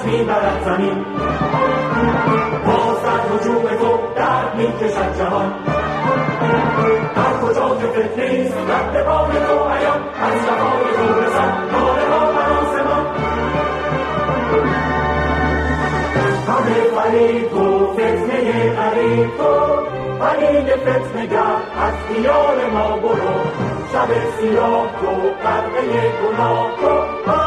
میبرد زمین. باز در هجوم تو در میکشد جهان. هر کجا که فتنیست رد پای تو عیان، از لبای تو رسد ناله ها بر آسمان. همه فرید تو فتنه غریب تو، قلیل فتنه گر از دیار ما برو. شب سیاه تو غرقه گناه تو.